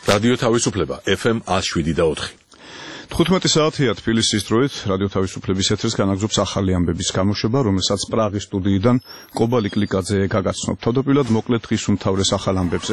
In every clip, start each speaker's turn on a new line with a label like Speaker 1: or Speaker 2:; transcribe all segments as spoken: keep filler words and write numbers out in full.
Speaker 1: რადიო თავისუფლება ეფ ემ one oh seven და four.
Speaker 2: თხუთმეტი საათია თბილისის დროით რადიო თავისუფლების ეთერს განაგზობს ახალი ამბების გამოშვება, რომელსაც პრაღის სტუდიიდან კობა ლიკლიკაძე გაგაცნობთ. თავდაპირველად მოკლედ დღის უმთავრეს ახალ ამბებზე.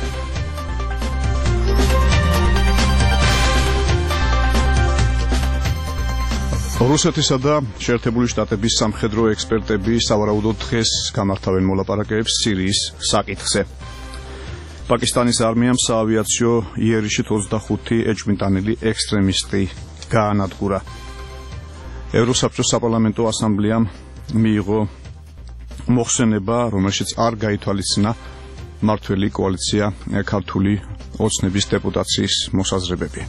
Speaker 2: რუსეთისა და შეერთებული შტატების სამხედრო ექსპერტები სავარაუდოდ დღეს გამართავენ მოლაპარაკებებს სირიის საკითხზე. პაკისტანის არმიამ საავიაციო იერიშით ოცდახუთი ეჭვმიტანილი ექსტრემისტი გაანადგურა. ევროსაბჭოს საპარლამენტო ასამბლეამ მიიღო მოხსენება, რომელშიც არ გაითვალისწინა მმართველი კოალიცია ქართული ოცნების დეპუტაციის მოსაზრებები.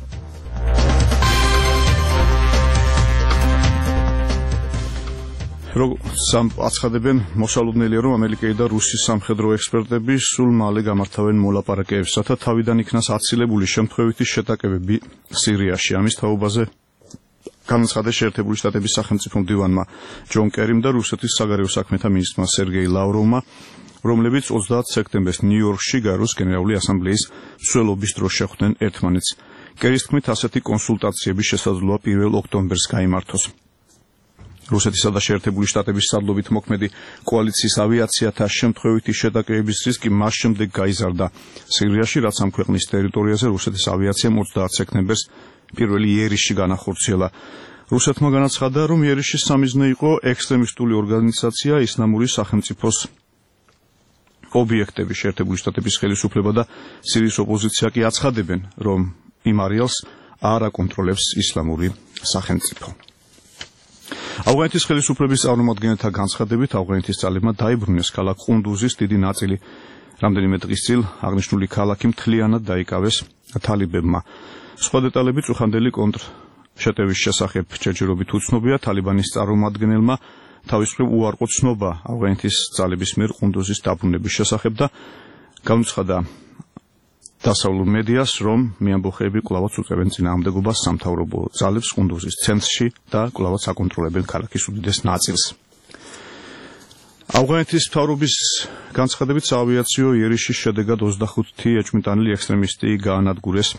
Speaker 2: სამ აცხადებენ მოსალოდნელია, რომ ამერიკელი და რუსის სამხედრო ექსპერტები სულ მალე გამართავენ მოლაპარაკებებს, რათა თავიდან იქნას აცილებული შემთხვევითი შეტაკებები სირიაში. ამის თაობაზე განაცხადა შეერთებული შტატების სახელმწიფო მდივანმა ჯონ კერიმ და რუსეთის საგარეო საქმეთა მინისტრმა სერგეი ლავროვმა, რომლებიც ოცდაათ სექტემბერს ნიუ-იორკში გაეროს გენერალური ასამბლეის მსვლელობის დროს შეხვდნენ ერთმანეთს. კერის თქმით, ასეთი კონსულტაციების შესაძლოა პირველ ოქტომბერს გაიმართოს. რუსეთისა და შეერთებული შტატების სარდლობით მოქმედი კოალიციის ავიაციათა შემთხვევითი შეტაკებების რისკი მას შემდეგ გაიზარდა სირიაში, რაც ამ ქვეყნის ტერიტორიაზე რუსეთის ავიაციამ ოცდაათ სექტემბერს პირველი იერიში განახორციელა. რუსეთმა განაცხადა, რომ იერიშის სამიზნე იყო ექსტრემისტული ორგანიზაცია ისლამური სახელმწიფოს ობიექტები. შეერთებული შტატების ხელისუფლება და სირიის ოპოზიცია კი აცხადებენ, რომ იმ არეალს არ აკონტროლებს ისლამური სახელმწიფო. ავღანეთის ხელისუფლების წარმომადგენელთა განცხადებით, ავღანეთის ძალებმა დაიბრუნეს ქალაქ ყუნდუზის დიდი ნაწილი. რამდენიმე დღის წინ აღნიშნული ქალაქი მთლიანად დაიკავეს თალიბებმა. სხვა დეტალები წუხანდელი კონტრშეტევის შესახებ ჯერჯერობით უცნობია. თალიბანის წარმომადგენელმა თავის მხრივ უარყო ცნობა ავღანეთის ძალების მიერ ყუნდუზის დაბრუნების შესახებ და განუცხადა დასავლურ მედიას, რომ მეამბოხეები კვლავაც უწევენ წინააღმდეგობას სამთავრობო ძალებს ყუნდუზის ცენტრში და კვლავაც აკონტროლებენ ქალაქის უდიდეს ნაწილს. ავღანეთის მთავრობის განცხადებით, საავიაციო იერიშის შედეგად ოცდახუთი ეჭვმიტანილი ექსტრემისტი გაანადგურეს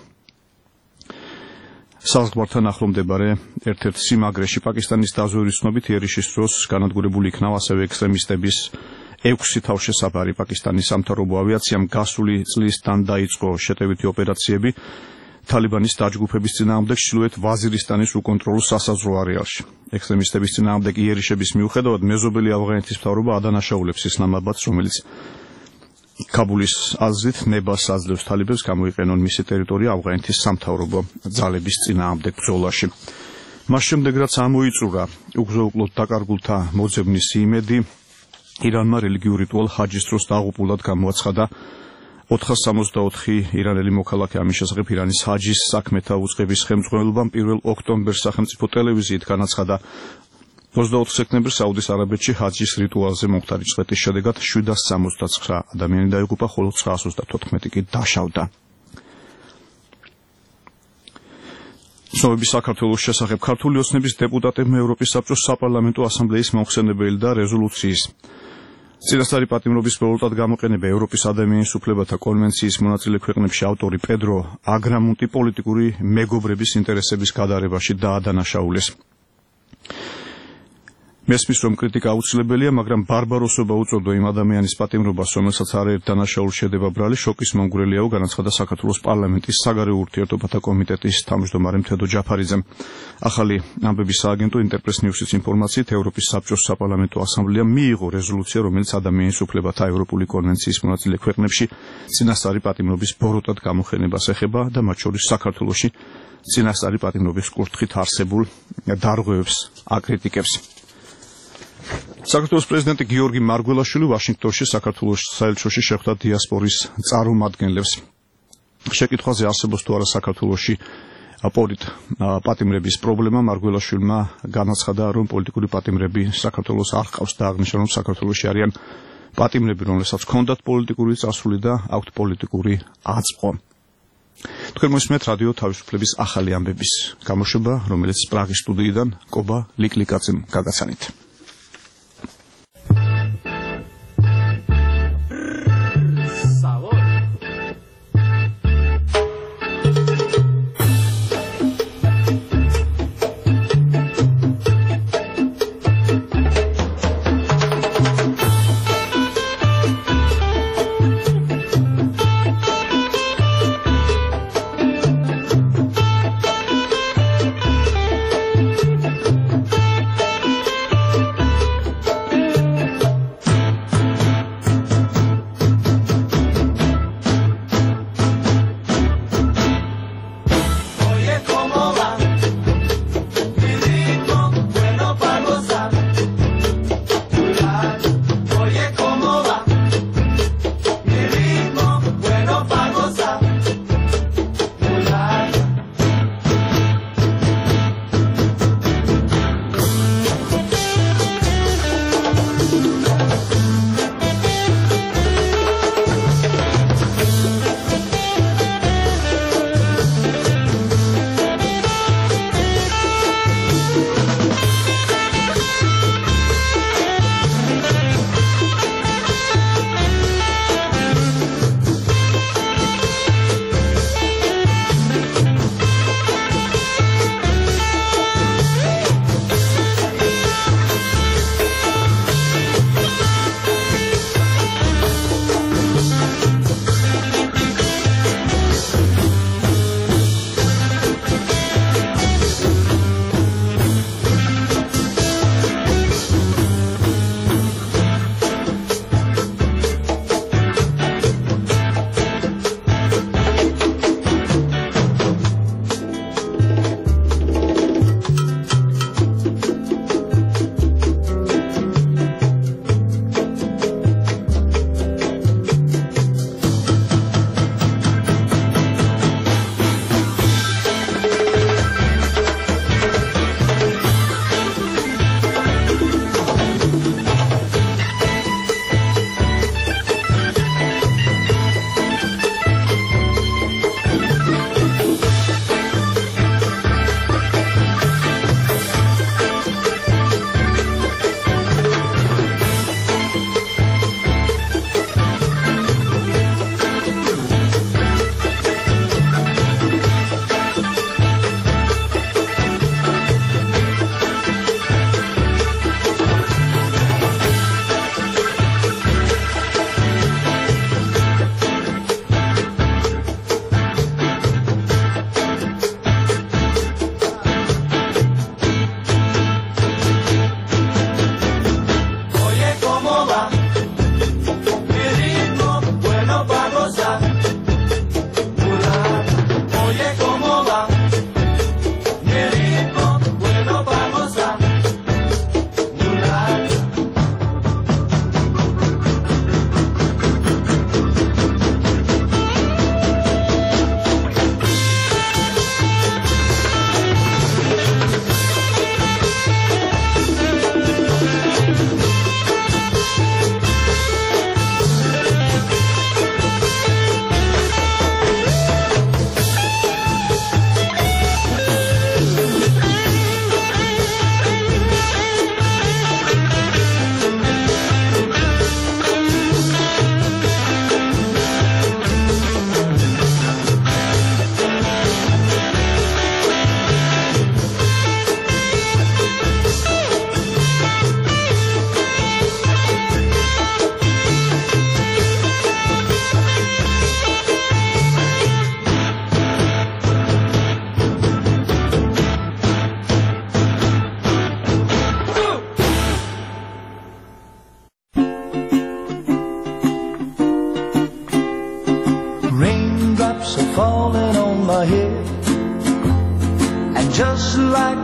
Speaker 2: საზღვართან ახლო მდებარე ერთ-ერთ სიმაგრეში. პაკისტანის დაზვერვის ცნობით, იერიშის დროს განადგურებული იქნა ასევე ექსტრემისტების ექვსი თავშესაფარი. პაკისტანის სამთავრობო ავიაციამ გასული წლისთან დაიწყო შეტევითი ოპერაციები თალიბანის დაჯგუფების წინააღმდეგ ჩრდილოეთ ვაზირისტანის უკონტროლო სასაზღვრო არეალში. ექსტრემისტების წინააღმდეგ იერიშების მიუხედავად მეზობელი ავღანეთის მთავრობა ადანაშაულებს ისლამაბადს, რომელიც კაბულის აზრით ნებას აძლევს თალიბებს გამოიყენონ მისი ტერიტორია ავღანეთის სამთავრობო ძალების წინააღმდეგ ბრძოლაში. მას შემდეგ, რაც ამოიწურა უგზო-უკლოდ დაკარგულთა მოძებნის იმედი, ირანმა რელიგიურ რიტუალ ჰაჯის დროს დაღუპულად გამოაცხადა ოთხას სამოცდაოთხი ირანელი მოქალაქე. ამის შესახებ ირანის ჰაჯის საქმეთა უწყების ხელმძღვანელობამ პირველ ოქტომბერს სახელმწიფო ტელევიზიით განაცხადა, ოცდაოთხ სექტემბერს საუდის არაბეთში ჰაჯის რიტუალზე მომხდარი წვეთის შედეგად შვიდას სამოცდაცხრა ადამიანი დაიღუპა, ხოლო ცხრაას ოცდათოთხმეტი კი დაშავდა. ცნობების საქართველოს შესახებ ქართული ოცნების დეპუტატებმა ევროპის საბჭოს საპარლამენტო ასამბლეის მომხსენებელი და რეზოლუციის წინასწარი პატიმრობის პროექტად გამოყენება ევროპის ადამიანის უფლებათა კონვენციის მონაწილე ქვეყნებში ავტორი პედრო აგრამუნტი პოლიტიკური მეგობრების ინტერესების გადარებაში დაადანაშაულეს. მესმის, რომ კრიტიკა აუცილებელია, მაგრამ ბარბაროსობა უწოდო იმ ადამიანის პატიმრობას, რომელსაც არაერთ დანაშაულს შედება ბრალი, შოკის მომგვრელიაო, განაცხადა საქართველოს პარლამენტის საგარეო ურთიერთობათა კომიტეტის თავმჯდომარე მთედო ჯაფარიძემ. ახალი ამბების სააგენტო ინტერპრეს ნიუსის ინფორმაციით, ევროპის საბჭოს საპარლამენტო ასამბლეამ მიიღო რეზოლუცია, რომელიც ადამიანის უფლებათა ევროპული კონვენციის მონაწილე ქვეყნებში წინასწარი პატიმრობის ბოროტად გამოყენებას ეხება და მათ შორის საქართველოში წინასწარი პატიმრობის კურთხით არსებულ დარღვევებს აკრიტიკებს. საქართველოს პრეზიდენტი გიორგი მარგველაშვილი ვაშინგტონში საქართველოს საელჩოში შეხვდა დიასპორის წარმომადგენლებს. შეკითხვაზე არსებობს თუ არა საქართველოში პატიმრების პრობლემა, მარგველაშვილმა განაცხადა, რომ პოლიტიკური პატიმრები საქართველოს არ ჰყავს და აღნიშნა, რომ საქართველოში არიან პატიმრები, რომელსაც ჰქონდათ პოლიტიკური წასული და აქვთ პოლიტიკური აწმყო. თქვენ მოსმენთ რადიო თავისუფლების ახალი ამბების გამოშვება, რომელიც პრაღის სტუდიიდან კობა ლიკლიკაძემ გაგაცანით.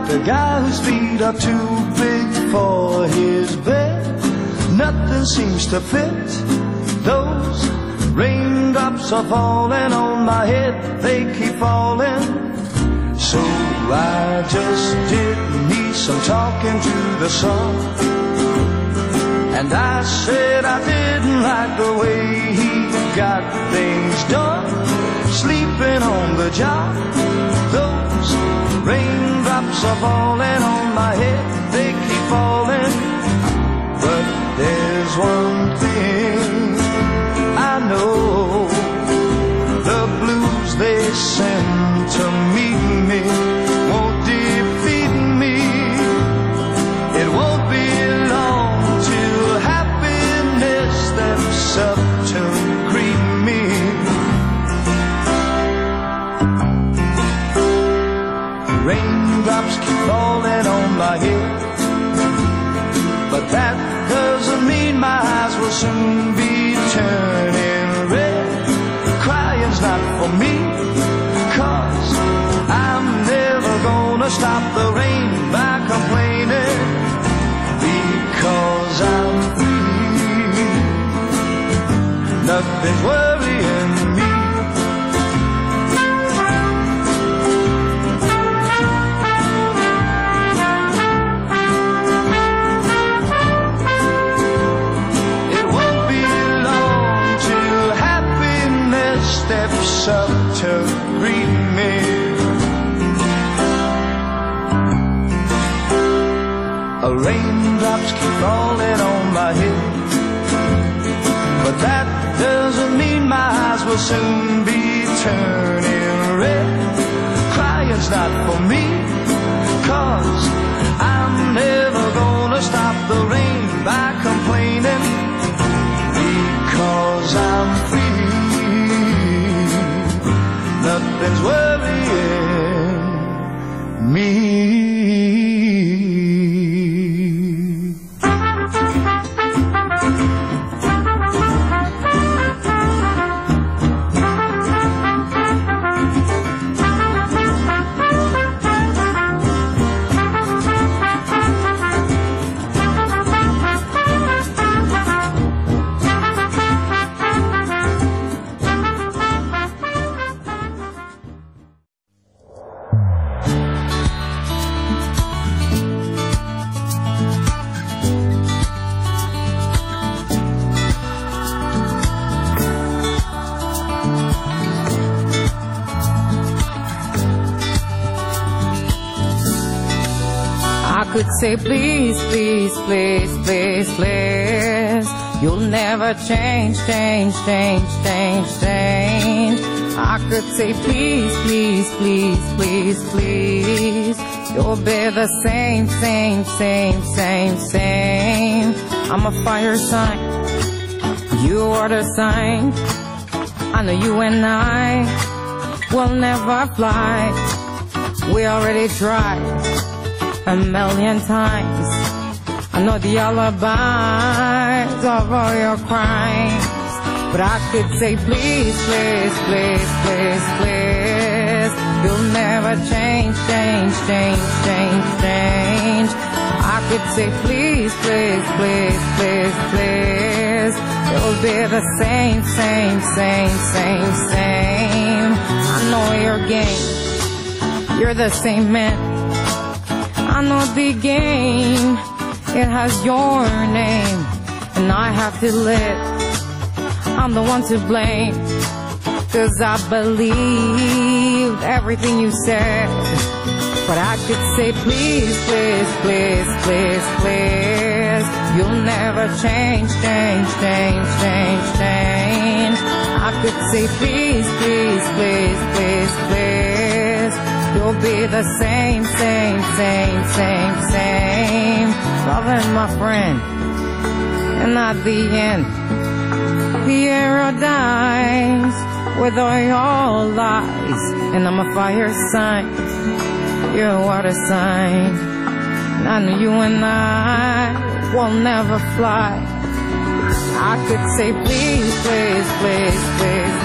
Speaker 3: the guy whose feet are too big for his bed. Nothing seems to fit. Those raindrops are falling on my head, they keep falling. So I just did need some talking to the sun. And I said I didn't like the way he got things done, sleeping on the job. Those raindrops are falling on my head, they keep falling. But there's one thing I know, the blues they send to meet me won't defeat me. It won't be long till happiness steps up to greet me. Raindrops keep falling on my head, but that doesn't mean my eyes will soon be turning red. Crying's not for me, 'cause I'm never gonna stop the rain by complaining, because I'm free. Nothing's worrying me. Steps up to greet me. Raindrops keep falling on my head, but that doesn't mean my eyes will soon be turning red. Crying's not for me, 'cause I'm never gonna stop the rain by complaining, because I'm free. Nothing's worrying me.
Speaker 4: Could say please, please, please, please, please. You'll never change, change, change, change, change. I could say please, please, please, please, please. You'll be the same, same, same, same, same. I'm a fire sign, you are the sign. I know you and I will never fly. We already tried a million times. I know the alibis of all your crimes, but I could say please, please, please, please, please. You'll never change, change, change, change, change. I could say please, please, please, please, please. You'll be the same, same, same, same, same. I know your game, you're the same man. I know the game, it has your name, and I have to live. I'm the one to blame, 'cause I believed everything you said. But I could say please, please, please, please, please. You'll never change, change, change, change, change. I could say please, please, please, please, please. You'll be the same, same, same, same, same. Loving my friend, and at the end, the arrow dies with all your lies. And I'm a fire sign, you're a water sign. And I know you and I will never fly. I could say please, please, please, please,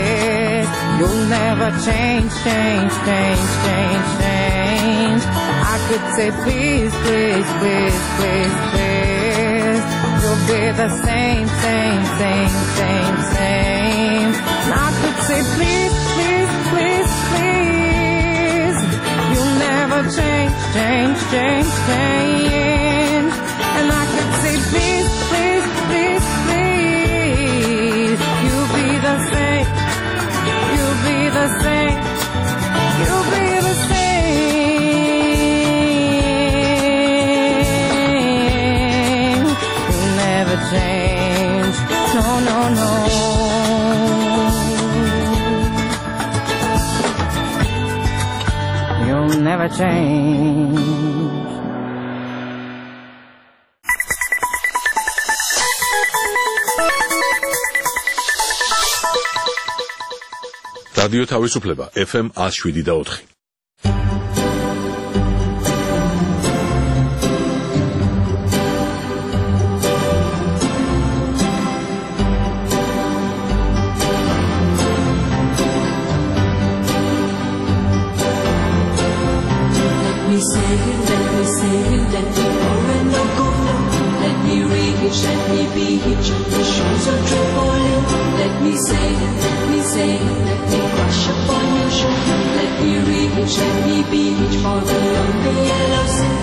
Speaker 4: please. You'll never change, change, change, change, change. I I could say please, please, please, please, please. You'll be the same, same, same, same, same. And I could say please, please, please, please. You'll never change, change, change, change. And I could say please, please, please, please. You'll be the same, you'll be the same, you'll be the same. You'll never change, no, no, no. You'll never change.
Speaker 1: რადიო თავისუფლება F M one oh seven და four.
Speaker 5: Let me say it, let me say it, let me go and no go no. Let me reach, let me be each of the shores of Tripoli. Let me say it, let me say it, let me crush upon your shoulder. Let me reach, let me be each for the lonely yellow sea.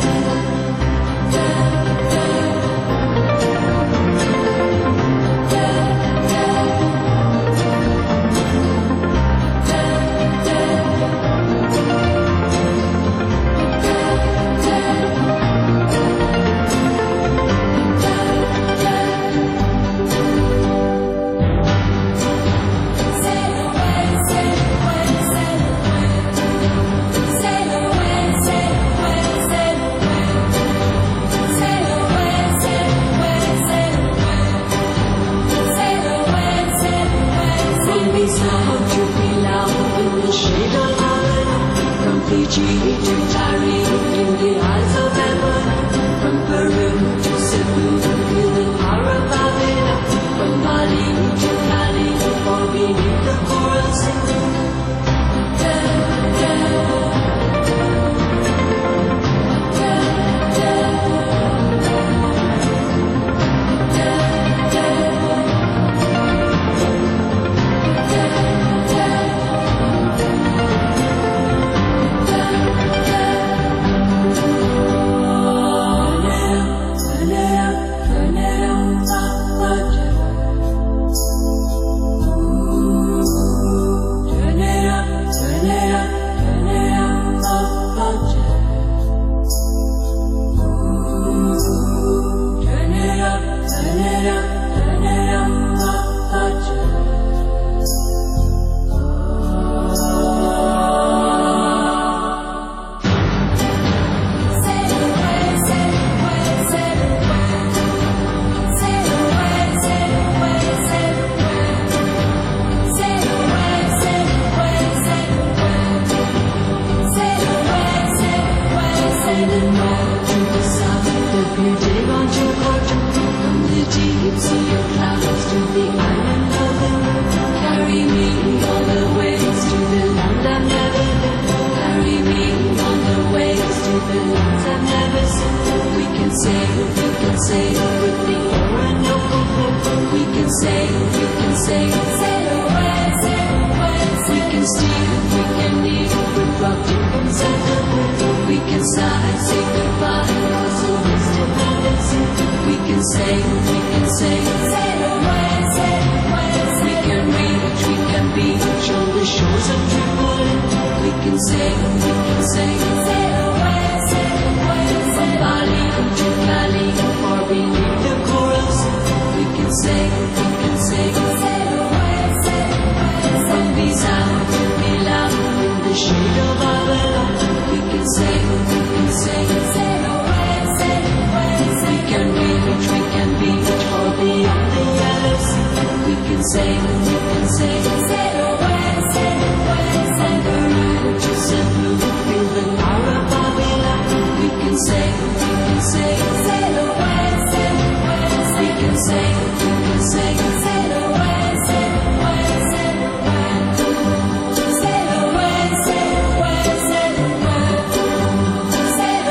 Speaker 3: Sail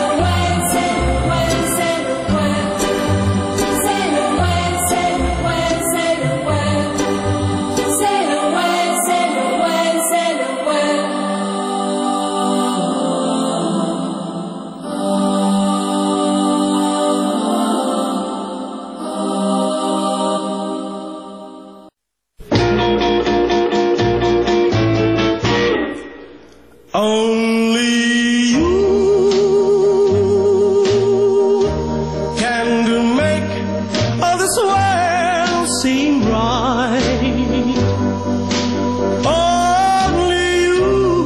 Speaker 3: this world seem right. Only you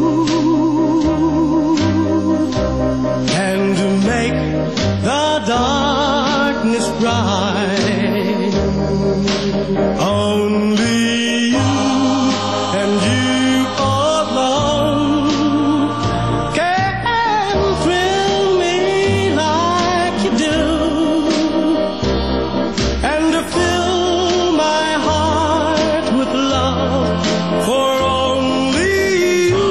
Speaker 3: can make the darkness bright. Only you and you alone can thrill me like you do, and to fill my heart with love for only you.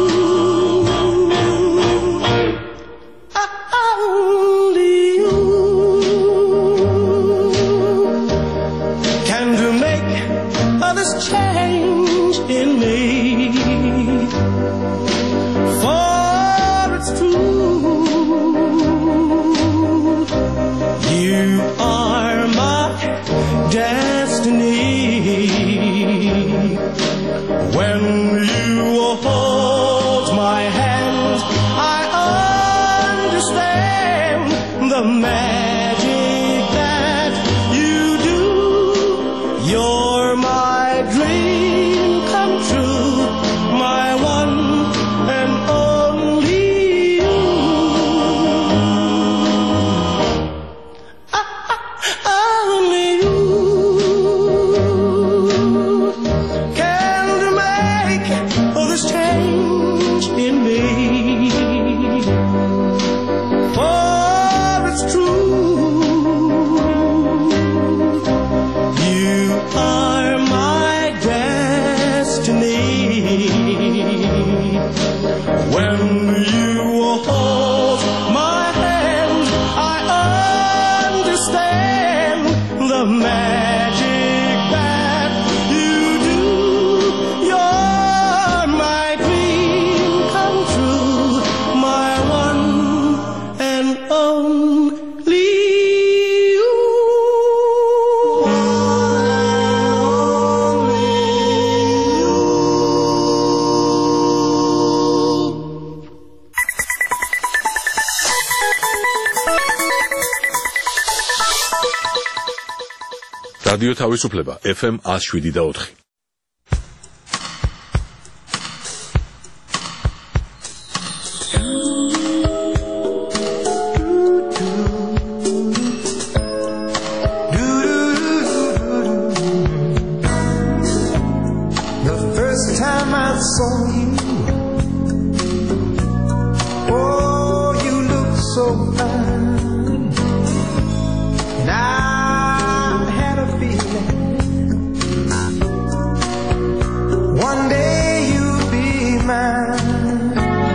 Speaker 3: Only you can to make this change in me. For it's true, you are my destiny. When you hold my hand, I understand the magic that you do. You're my dream come true, my one and only you. Only you can make this change in me. For it's true, you are my destiny. When you hold my hand, I understand the magic that you do. You're my dream come true, my one and only you.
Speaker 1: რადიო თავისუფლება ეფ ემ one oh seven და four.
Speaker 3: The first time I saw you, oh, you looked so fine. And I had a feeling one day you'd be mine.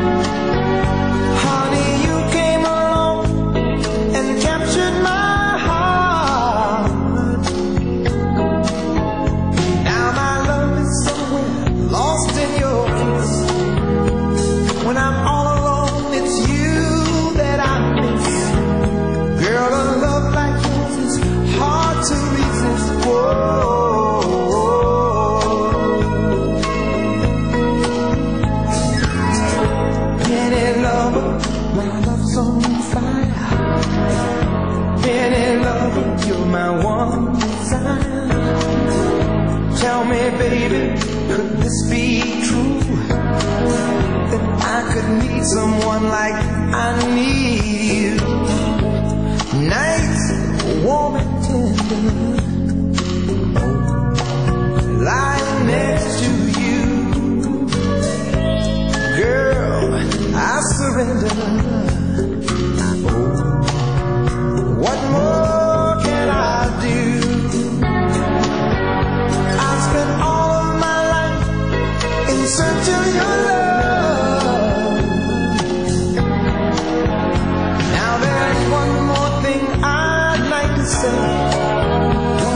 Speaker 3: Honey, you came along and captured my heart. Now my love is somewhere lost in your kiss. When I'm all alone, it's you that I miss. Girl, a love like yours is hard to resist. Whoa. Penny lover, my love's on fire. Penny lover, you're my one desire. Tell me, baby, could this be true? That I could need someone like I need you. Nights warm and tender, lying next to you. Girl, I surrender. What more can I do? I spent all of my life in search of your love. Now there's one more thing I'd like to say.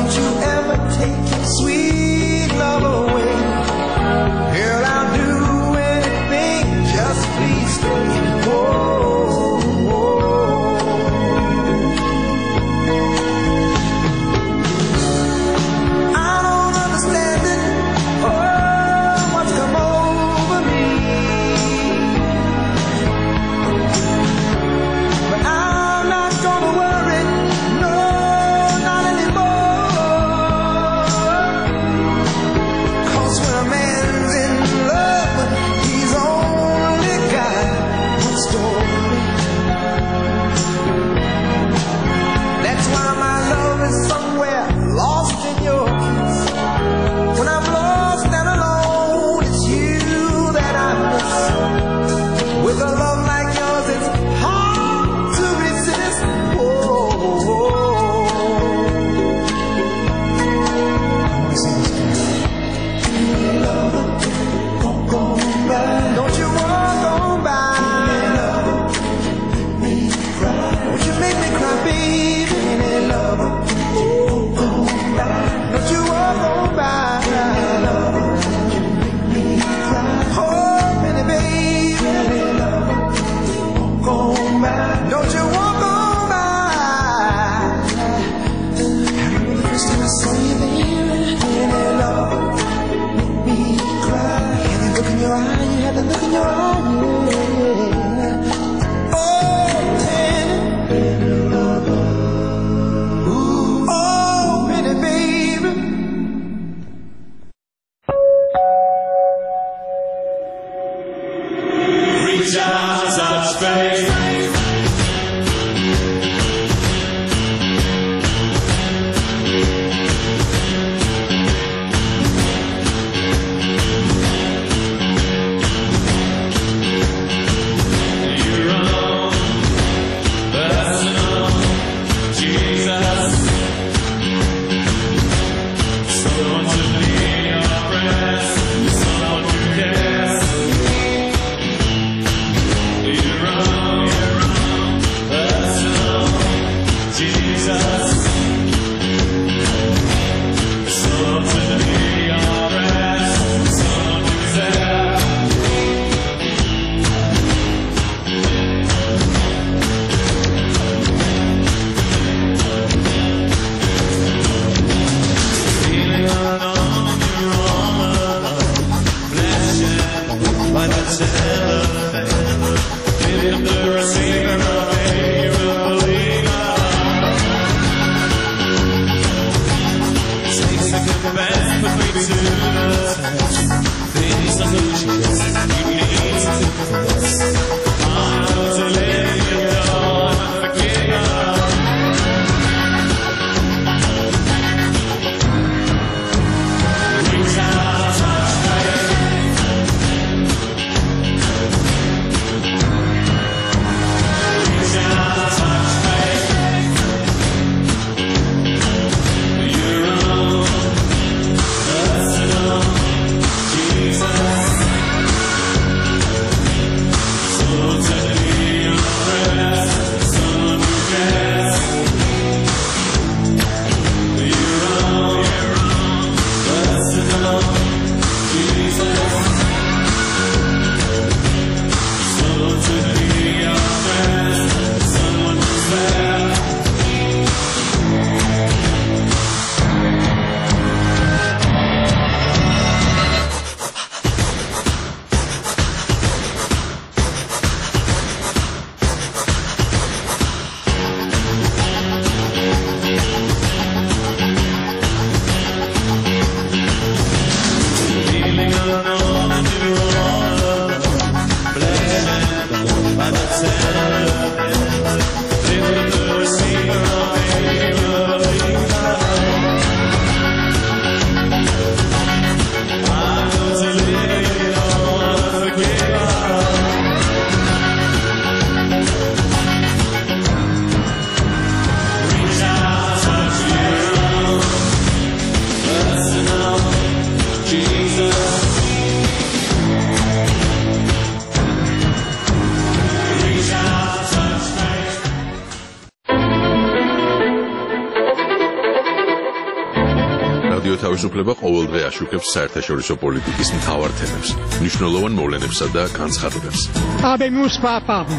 Speaker 1: თავისუფლება ყოველდღე აშუქებს საერთაშორისო პოლიტიკის მთავარ თემებს, მნიშვნელოვან მოვლენებსა და განცხადებებს.
Speaker 6: Habemus Papam.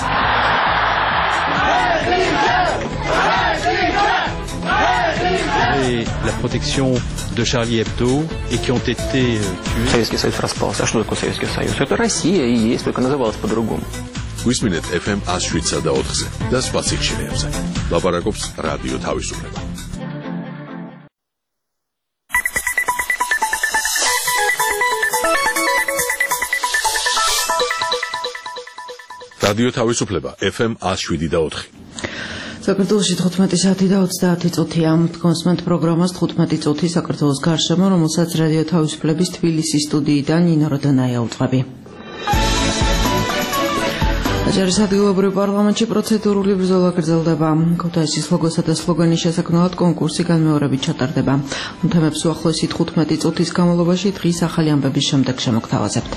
Speaker 7: Et la protection de Charlie Hebdo et qui ont été tués.
Speaker 8: Советский Союз распался. А что такое Советский Союз? Это Россия и есть, только называлась по-другому.
Speaker 1: Გვისმინეთ эф эм one oh seven და ოთხზე და სხვა სიგნალებზე. ლაპარაკობს რადიო თავისუფლება. რადიო თავისუფლება эф эм one oh seven და ოთხი.
Speaker 4: საქართველოში თხუთმეტი საათი და ოცდაათი წუთია. კონსმენტ პროგრამას თხუთმეტი წუთი საქართველოს გარშემო, რომელსაც რადიო თავისუფლების თბილისის სტუდიიდან ნინო როდანაია უძღვები. აჯარის ადგილობრივ პარლამენტში პროცედურული ბრძოლა გრძელდება. ქუთაისის ლოგოსა და სლოგანის შესაქმნელად კონკურსი განმეორებით ჩატარდება. ამ თემებს უახლოესი თხუთმეტი წუთის განმავლობაში დღის ახალი ამბების შემდეგ შემოგთავაზებთ.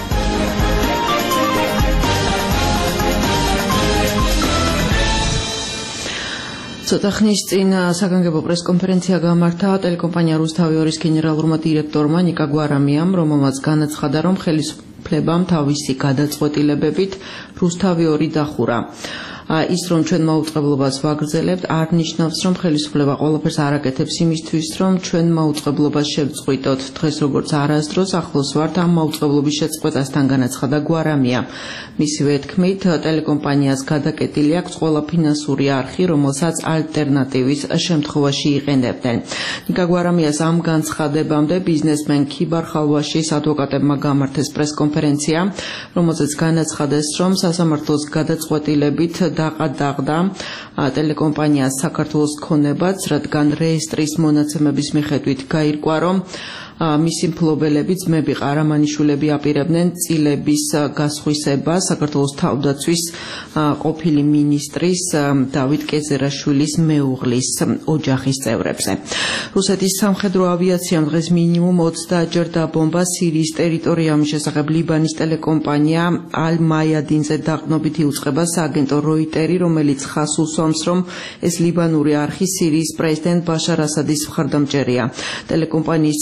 Speaker 4: ცოტა ხნის წინ საგანგებო პრესკონფერენცია გამართა ტელეკომპანია რუსთავი ორის გენერალურმა დირექტორმა ნიკა გვარამიამ, რომელმაც განაცხადა, რომ ხელისუფლებამ თავისი გადაწყვეტილებებით რუსთავი ორი დახურა. ის რომ ჩვენ მაუწყებლობას ვაგრძელებთ, არ ნიშნავს, რომ ხელისუფლება ყველაფერს არ აკეთებს იმისთვის, რომ ჩვენ მაუწყებლობას შევწყვიტოთ. დღეს როგორც არასდროს ახლოს ვართ ამ მაუწყებლობის შეწყვეტასთან, განაცხადა გვარამია. მისივე თქმით, ტელეკომპანიას გადაკეტილი აქვს ყველა ფინანსური არხი, რომელსაც ალტერნატივის შემთხვევაში იყენებდნენ. ნიკა გვარამიას ამ განცხადებამდე ბიზნესმენ ქიბარ ხალვაშის ადვოკატებმა გამართეს პრესკონფერენცია, რომელზეც განაცხადეს, რომ სასამართლოს გადაწყვეტილებით დაყადაღდა ტელეკომპანიას საქართველოს ქონებაც, რადგან რეესტრის მონაცემების მიხედვით გაირკვა, რომ მისი მფლობელები ძმები ყარამანიშვილები აპირებდნენ წილების გასხვისებას საქართველოს თავდაცვის ყოფილი მინისტრის დავით კეზერაშვილის მეუღლის ოჯახის წევრებზე. რუსეთის სამხედრო ავიაციამ დღეს მინიმუმ ოცდაჯერ დაბომბა სირიის ტერიტორია, ამის შესახებ ლიბანის ტელეკომპანია ალ-მაიადინზე დაყრდნობით იუწყება სააგენტო როიტერი, რომელიც ხას უსვამს, რომ ეს ლიბანური არხი სირიის პრეზიდენტ ბაშარ ასადის მხარდამჭერია. ტელეკომპანიის ცნობით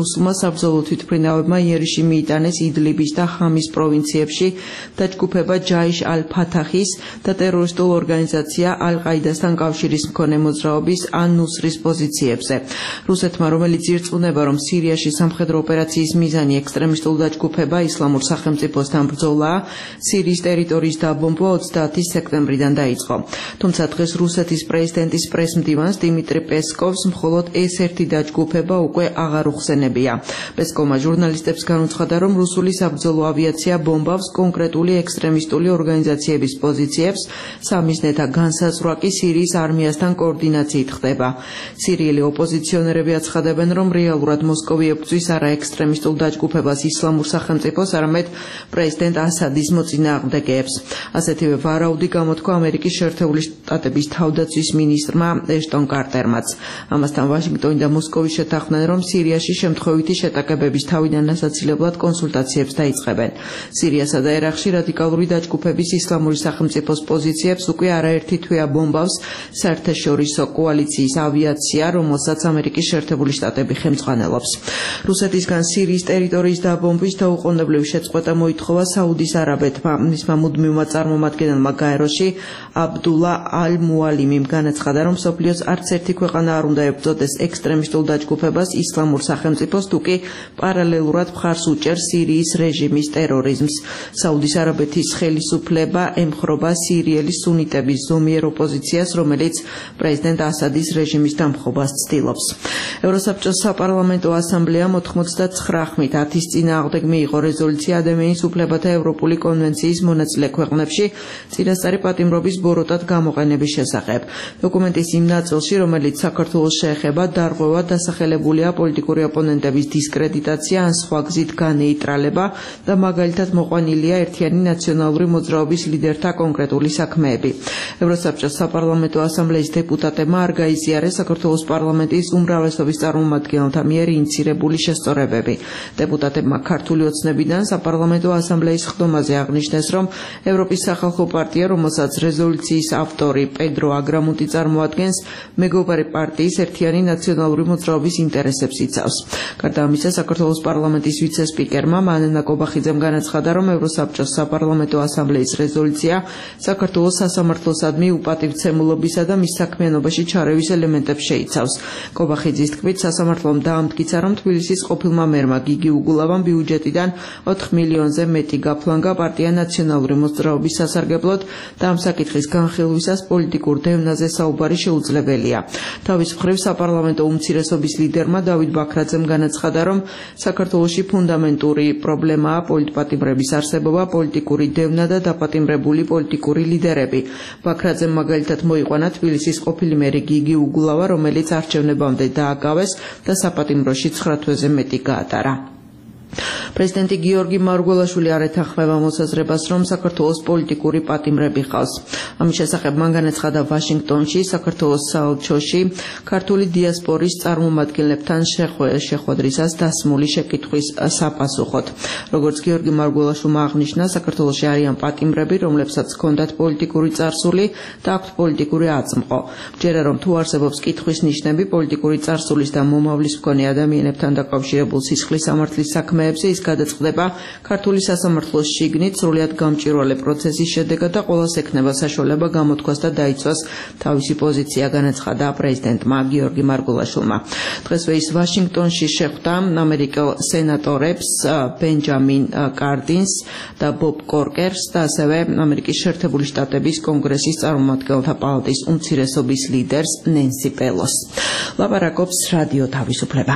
Speaker 9: რუსულმა საბრძოლო თვითმფრინავებმა იერიში მიიტანეს იდლიბის და ხამის პროვინციებში დაჯგუფება ჯაიშ ალ-ფათაჰის და ტერორისტულ ორგანიზაცია ალ-ყაიდასთან კავშირის მქონე მოძრაობის ან-ნუსრის პოზიციებზე. რუსეთმა, რომელიც ირწმუნება, რომ სირიაში სამხედრო ოპერაციის მიზანი ექსტრემისტულ დაჯგუფება ისლამურ სახელმწიფოსთან ბრძოლაა, სირიის ტერიტორიის დაბომბვა ოცდაათი სექტემბრიდან დაიწყო. თუმცა დღეს რუსეთის პრეზიდენტის პრესმდივანს დიმიტრი პესკოვს მხოლოდ ეს ერთი დაჯგუფება უკვე აღარ უხსენებია. პესკოვმა ჟურნალისტებს განუცხადა, რომ რუსული საბრძოლო ავიაცია ბომბავს კონკრეტული ექსტრემისტული ორგანიზაციების პოზიციებს, სამიზნეთა განსაზღვრა კი სირიის არმიასთან კოორდინაციით ხდება. სირიელი ოპოზიციონერები აცხადებენ, რომ რეალურად მოსკოვი ებრძვის არა ექსტრემისტულ დაჯგუფებას ისლამურ სახელმწიფოს, არამედ პრეზიდენტ ასადის მოწინააღმდეგეებს. ასეთივე ვარაუდი გამოთქვა ამერიკის შეერთებული შტატების თავდაცვის მინისტრმა ეშტონ კარტერმაც. ამასთან ვაშინგტონი და მოსკოვი შეთანხმდნენ, რომ სირიაში შემთხვევითი შეტაკებების თავიდან ასაცილებლად კონსულტაციებს დაიწყებენ. სირიასა და ერაყში რადიკალური დაჯგუფების ისლამური სახელმწიფოს პოზიციებს უკვე არაერთი თვე აბომბავს საერთაშორისო კოალიციის ავიაცია, რომელსაც ამერიკის შეერთებული შტატები ხელმძღვანელობს. რუსეთისგან სირიის ტერიტორიის დაბომბვის დაუყოვნებლივ შეწყვეტა მოითხოვა საუდის არაბეთმა. მისმა მუდმივმა წარმომადგენელმა გაეროში აბდულა ალ-მუალიმიმ განაცხადა, რომ მსოფლიოს არც ერთი ქვეყანა არ უნდა ებრძოდეს ექსტრემისტულ დაჯგუფებას ისლამურ სახელმწიფოს, თუკი პარალელურად მხარს უჭერს სირიის რეჟიმის ტერორიზმს. საუდის არაბეთის ხელისუფლება ემხრობა სირიელი სუნიტების ზომიერ ოპოზიციას, რომელიც პრეზიდენტ ასადის რეჟიმის დამხობას ცდილობს. ევროსაბჭოს საპარლამენტო ასამბლეამ ოთხმოცდაცხრა ხმით ათის წინააღმდეგ მიიღო რეზოლუცია ადამიანის უფლებათა ევროპული კონვენციის მონაწილე ქვეყნებში წინასწარი პატიმრობის ბოროტად გამოყენების შესახებ. დოკუმენტის იმ ნაწილში, რომელიც საქართველოს შეეხება, დარღვევა დასახელებულია პოლიტიკური ოპონენტების დისკრედიტაცია ან სხვა გზით განეიტრალება და მაგალითად მოყვანილია ერთიანი ნაციონალური მოძრაობის ლიდერთა კონკრეტული საქმეები. ევროსაბჭოს საპარლამენტო ასამბლეის დეპუტატებმა არ გაიზიარეს საქართველოს პარლამენტის უმრავლესობის წარმომადგენელთა მიერ ინიცირებული შესწორებები. დეპუტატებმა ქართული ოცნებიდან საპარლამენტო ასამბლეის ხდომაზე აღნიშნეს, რომ ევროპის სახალხო პარტია, რომელსაც რეზოლუციის ავტორი პედრო აგრამუტი წარმოადგენს, მეგობარი პარტიის ერთიანი ნაციონალური მოძრაობის ინტერესებს იცავს. გარდა ამისა, საქართველოს პარლამენტის ვიცე-სპიკერმა მანენა კობახიძემ განაცხადა, რომ ევროსაბჭოს საპარლამენტო ასამბლეის რეზოლუცია საქართველოს სასამართლოსადმი უპატივცემულობისა და მის საქმიანობაში ჩარევის ელემენტებს შეიცავს. კობახიძის თქმით, სასამართლომ დაამტკიცა, რომ თბილისის ყოფილმა მერმა გიგი უგულავამ ბიუჯეტიდან ოთხ მილიონზე მეტი გაფლანგა პარტია ნაციონალური მოძრაობის სასარგებლოდ და ამ საკითხის განხილვისას პოლიტიკურ დევნაზე საუბარი შეუძლებელია. თავის მხრივ საპარლამენტო უმცირესობის ლიდერმა დავით ბაქრაძემ განაცხადა, რომ საქართველოში ფუნდამენტური პრობლემაა პოლიტპატიმრების არსებობა, პოლიტიკური დევნა და დაპატიმრებული პოლიტიკური ლიდერები. ბაქრაძემ მაგალითად მოიყვანა თბილისის ყოფილი მერი გიგი უგულავა, რომელიც არჩევნებამდე დააკავეს და საპატიმროში ცხრა თვეზე მეტი გაატარა. პრეზიდენტი გიორგი მარგველაშვილი არ ეთანხმება მოსაზრებას, რომ საქართველოს პოლიტიკური პატიმრები ყავს. ამის შესახებ მან განაცხადა ვაშინგტონში, საქართველოს საელჩოში ქართული დიასპორის წარმომადგენლებთან შეხვედრისას დასმული შეკითხვის საპასუხოდ. როგორც გიორგი მარგველაშვილმა აღნიშნა, საქართველოში არიან პატიმრები, რომლებსაც ჰქონდათ პოლიტიკური წარსული და აქვთ პოლიტიკური აწმყო. ჯერა რომ თუ არსებობს კითხვის ნიშნები პოლიტიკური წარსულის და მომავლის მქონე ადამიანებთან დაკავშირებულ სისხლის სამართლის საქმეებზე, ის გადაწყდება ქართული სასამართლოს შიგნით სრულიად გამჭვირვალე პროცესის შედეგად და ყველას ექნება საშუალება გამოთქვას და დაიცვას თავისი პოზიცია, განაცხადა პრეზიდენტმა გიორგი მარგველაშვილმა. დღესვე ის ვაშინგტონში შეხვდა ამერიკელ სენატორებს ბენჯამინ კარდინს და ბობ კორკერს და ასევე ამერიკის შეერთებული შტატების კონგრესის წარმომადგენელთა პალატის უმცირესობის ლიდერს ნენსი პელოსს. ლაპარაკობს რადიო თავისუფლება.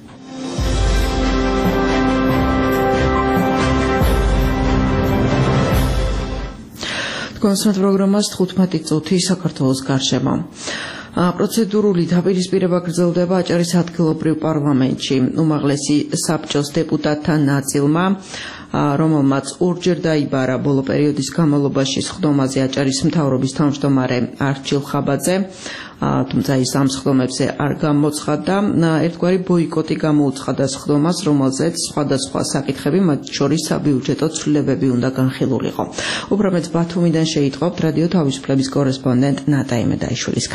Speaker 9: კონსერტ პროგრამას თხუთმეტი წუთი საქართველოს გარშემო. პროცედურული დაპირისპირება გრძელდება აჭარის ადგილობრივ პარლამენტში. უმაღლესი საბჭოს დეპუტატთა ნაწილმა, რომელმაც ორჯერ დაიბარა ბოლო პერიოდის განმავლობაში სხდომაზე აჭარის მთავრობის თავმჯდომარე არჩილ ხაბაძე, თუმცა ის ამ სხდომებზე არ გამოცხადდა, ერთგვარი ბოიკოტი გამოუცხადა სხდომას, რომელზეც სხვადასხვა საკითხები, მათ შორის საბიუჯეტო ცვლილებები უნდა განხილულიყო. უფრო მეტ ბათუმიდან შეიტყობთ რადიო თავისუფლების კორესპონდენტ ნატა იმედაიშვილისგან.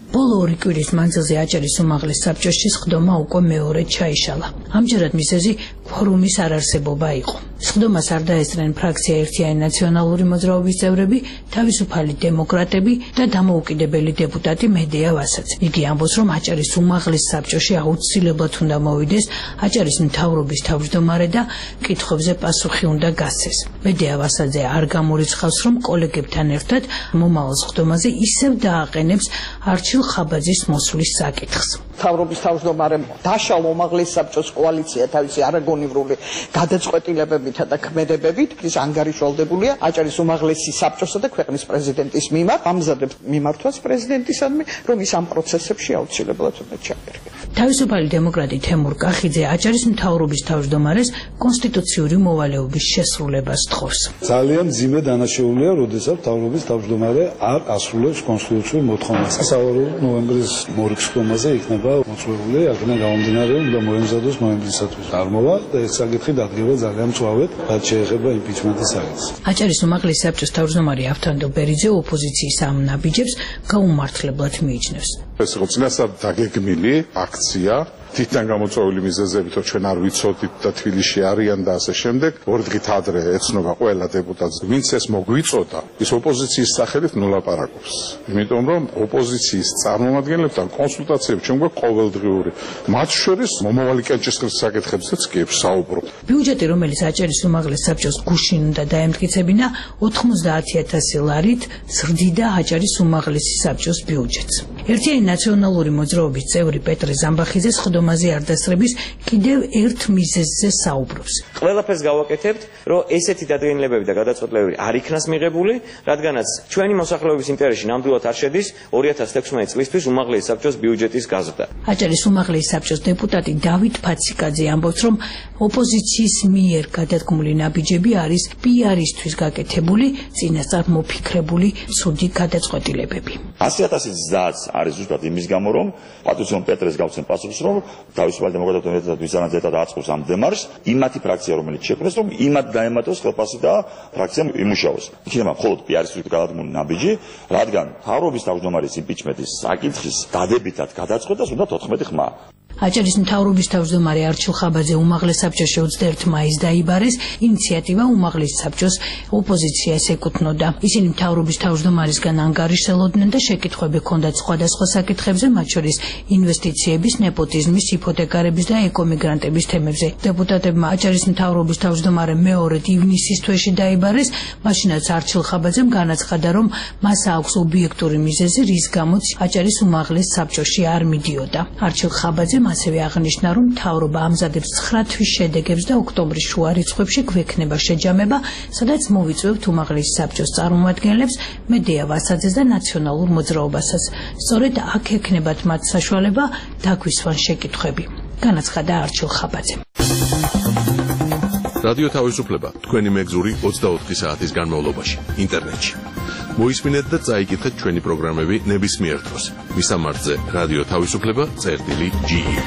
Speaker 10: ბოლო ორი კვირის მანძილზე აჭარის უმაღლეს საბჭოში სხდომა უკვე მეორედ ჩაიშალა. ამჯერად მიზეზი ფორუმის არარსებობა იყო. სხდომას არ დაესწრნენ ფრაქცია ერთიანი ნაციონალური მოძრაობის წევრები, თავისუფალი დემოკრატები და დამოუკიდებელი დეპუტატი მედეა ვასაძე. იგი ამბობს, რომ აჭარის უმაღლეს საბჭოში აუცილებლად უნდა მოვიდეს აჭარის მთავრობის თავმჯდომარე და კითხვებზე პასუხი უნდა გასცეს. მედეა ვასაძე არ გამორიცხავს, რომ კოლეგებთან ერთად მომავალ სხდომაზე ისევ დააყენებს არჩილ ხაბაძის მოსვლის საკითხს.
Speaker 11: მთავრობის თავმჯდომარემ დაშალა უმაღლეს საბჭოს კოალიცია თავისი არაგონივრული გადაწყვეტილებებითა და ქმედებებით ის ანგარიშვალდებულია აჭარის უმაღლესი საბჭოსა და ქვეყნის პრეზიდენტის მიმართ ამზადებს მიმართვას პრეზიდენტისადმი, რომ ის ამ პროცესებში აუცილებლად უნდა ჩაერგოს.
Speaker 10: თავისუფალი დემოკრატი თემურ კახიძე აჭარის მთავრობის თავმჯდომარეს კონსტიტუციური მოვალეობის შესრულებას თხოვს.
Speaker 12: ძალიან მძიმე დანაშაულია, როდესაც მთავრობის თავმჯდომარე არ ასრულებს კონსტიტუციურ მოთხოვნას. სავარაუდოდ ნოემბრის მორიგ სხდომაზე იქნება მოწვეული, აქედან გამომდინარე უნდა მოემზადოს ნოემბრისათვის. არ მოვა და ეს საკითხი დადგება ძალიან მწვავედ, რაც შეეხება იმპიჩმენტის საკითხს.
Speaker 10: აჭარის უმაღლეს საბჭოს თავმჯდომარე ავთანდო ბერიძე ოპოზიციის ამ ნაბიჯებს გაუმართლებლად მიიჩნევს.
Speaker 13: ეს იყო წინასწარ დაგეგმილი აქცია თითთან გამოწვეული მიზეზებით, რომ ჩვენ არ ვიცოდით და თბილისში არიან და ასე შემდეგ. ორი დღით ადრე ეცნობა ყველა დეპუტატს, ვინც ეს მოგვიწოდა, ის ოპოზიციის სახელით ნუ ლაპარაკობს. იმიტომ რომ ოპოზიციის წარმომადგენლებთან კონსულტაციები ჩვენ გვაქვს ყოველდღიური. მათ შორის მომავალი კენჭისყრის საკითხებზეც კი საუბრობთ.
Speaker 10: ბიუჯეტი, რომელიც აჭარის უმაღლეს საბჭოს გუშინ უნდა დაემტკიცებინა, ოთხმოცდაათი ათასი ლარით ზრდიდა აჭარის უმაღლესი საბჭოს ბიუჯეტს. ერთიანი ნაციონალური მოძრაობის წევრი პეტრე ზამბახიძე სხდომაზე არ დასწრების კიდევ ერთ მიზეზზე საუბრობს.
Speaker 14: ყველაფერს გავაკეთებთ, რომ ესეთი დადგენილებები და გადაწყვეტილებები არ იქნას მიღებული, რადგანაც ჩვენი მოსახლეობის ინტერესში ნამდვილად არ შედის ორი ათას თექვსმეტი წლისთვის უმაღლესი საბჭოს ბიუჯეტის გაზრდა.
Speaker 10: აჭარის უმაღლესი საბჭოს დეპუტატი დავით ფაციკაძე ამბობს, რომ ოპოზიციის მიერ გადადგმული ნაბიჯები არის პიარისთვის გაკეთებული, წინასწარ მოფიქრებული ცუდი გადაწყვეტილებები.
Speaker 15: ასი ათასი ზაც არის ზუსტად იმის გამო, რომ პატრიციონ პეტრეს გავცემ პასუხს, რომ თავისუფალი დემოკრატებთან ერთად ვიზანაც ერთად აწყობს ამ დემარშს, იმათი ფრაქცია, რომელიც შექმნეს, რომ იმათ დაემატოს ხელფასი და ფრაქციამ იმუშაოს. იქნება მხოლოდ პიარისთვის გადადგმული ნაბიჯი, რადგან მთავრობის თავმჯდომარის იმპიჩმენტის საკითხის დადებითად გადაწყვეტას უნდა თოთხმეტი ხმა.
Speaker 10: აჭარის მთავრობის თავმჯდომარე არჩილ ხაბაძე უმაღლეს საბჭოში ოცდაერთი მაისს დაიბარეს, ინიციატივა უმაღლეს საბჭოს ოპოზიციას ეკუთვნოდა. ისინი მთავრობის თავმჯდომარისგან ანგარიშელოდნენ და შეკითხვები ჰქონდათ სხვადასხვა საკითხებზე, მათ შორის ინვესტიციების, ნეპოტიზმის, იპოთეკარების და ეკომიგრანტების თემებზე. დეპუტატებმა აჭარის მთავრობის თავმჯდომარე მეორედ ივნისის თვეში დაიბარეს, მაშინაც არჩილ ხაბაძემ განაცხადა, რომ მას აქვს ობიექტური მიზეზი, რის გამოც აჭარის უმაღლეს საბჭოში არ მიდიოდა. არჩილ ხაბაძემ ასევე აღნიშნა, რომ მთავრობა ამზადებს ცხრა თვის შედეგებს და ოქტომბრის შუა რიცხვებში გვექნება შეჯამება, სადაც მოვიწვევთ უმაღლეს საბჭოს წარმომადგენლებს, მედეა ვასაძეს და ნაციონალურ მოძრაობასაც. სწორედ აქ ექნებათ მათ საშუალება დაგვისვან შეკითხვები. განაცხადა არჩილ ხაბაძემ.
Speaker 1: რადიო თავისუფლება თქვენი მეგზური ოცდაოთხი საათის განმავლობაში ინტერნეტში. მოისმინეთ და წაიკითხეთ ჩვენი პროგრამები ნებისმიერ დროს. მისამართზე რადიო თავისუფლება წერტილი ჯი ი.